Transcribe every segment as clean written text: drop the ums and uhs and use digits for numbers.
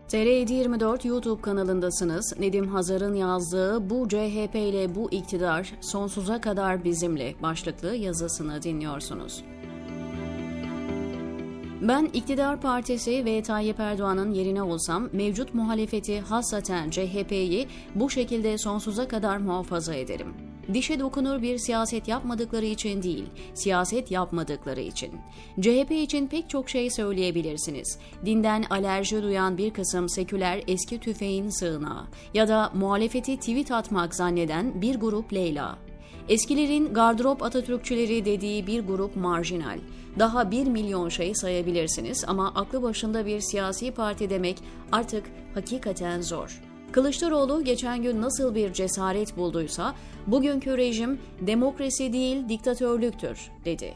TR724 YouTube kanalındasınız. Nedim Hazar'ın yazdığı "Bu CHP ile bu iktidar sonsuza kadar bizimle" başlıklı yazısını dinliyorsunuz. Ben iktidar partisi ve Tayyip Erdoğan'ın yerine olsam mevcut muhalefeti, hassaten CHP'yi bu şekilde sonsuza kadar muhafaza ederim. Dişe dokunur bir siyaset yapmadıkları için değil, siyaset yapmadıkları için. CHP için pek çok şey söyleyebilirsiniz. Dinden alerji duyan bir kısım seküler eski tüfeğin sığınağı ya da muhalefeti tweet atmak zanneden bir grup Leyla. Eskilerin gardırop Atatürkçüleri dediği bir grup marjinal. Daha 1 milyon şey sayabilirsiniz ama aklı başında bir siyasi parti demek artık hakikaten zor. Kılıçdaroğlu geçen gün nasıl bir cesaret bulduysa, bugünkü rejim demokrasi değil diktatörlüktür dedi.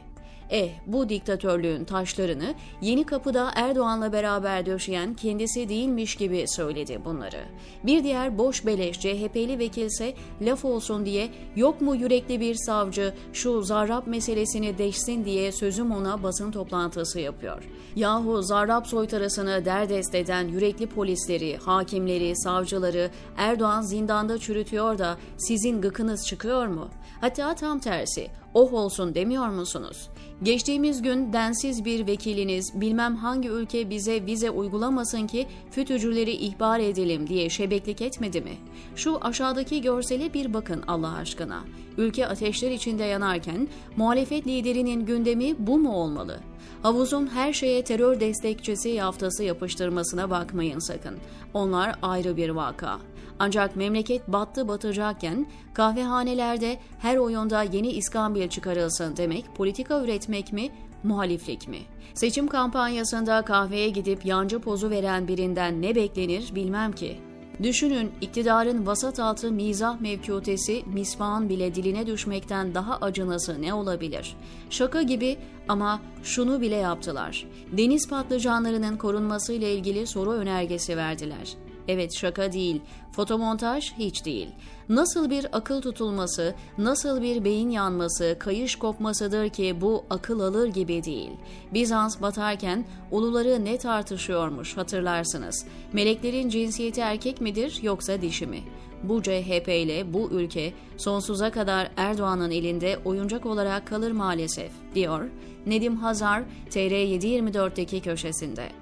Bu diktatörlüğün taşlarını Yenikapı'da Erdoğan'la beraber döşeyen kendisi değilmiş gibi söyledi bunları. Bir diğer boş beleş CHP'li vekilse laf olsun diye yok mu yürekli bir savcı şu Zarrab meselesini deşsin diye sözüm ona basın toplantısı yapıyor. Yahu Zarrab soytarısını derdest eden yürekli polisleri, hakimleri, savcıları Erdoğan zindanda çürütüyor da sizin gıkınız çıkıyor mu? Hatta tam tersi, oh olsun demiyor musunuz? Geçtiğimiz gün densiz bir vekiliniz bilmem hangi ülke bize vize uygulamasın ki FETÖ'cüleri ihbar edelim diye şebeklik etmedi mi? Şu aşağıdaki görsele bir bakın Allah aşkına. Ülke ateşler içinde yanarken muhalefet liderinin gündemi bu mu olmalı? Havuzun her şeye terör destekçisi yaftası yapıştırmasına bakmayın sakın. Onlar ayrı bir vaka. Ancak memleket battı batacakken kahvehanelerde her oyunda yeni iskambil çıkarılsın demek politika üretmek mi, muhaliflik mi? Seçim kampanyasında kahveye gidip yancı pozu veren birinden ne beklenir bilmem ki. Düşünün, iktidarın vasat altı mizah mevkûtesi misvağın bile diline düşmekten daha acınası ne olabilir? Şaka gibi ama şunu bile yaptılar. Deniz patlıcanlarının korunmasıyla ilgili soru önergesi verdiler. Evet, şaka değil, fotomontaj hiç değil. Nasıl bir akıl tutulması, nasıl bir beyin yanması, kayış kopmasıdır ki bu akıl alır gibi değil. Bizans batarken uluları ne tartışıyormuş hatırlarsınız. Meleklerin cinsiyeti erkek midir yoksa dişi mi? Bu CHP ile bu ülke sonsuza kadar Erdoğan'ın elinde oyuncak olarak kalır maalesef, diyor Nedim Hazar TR724'deki köşesinde.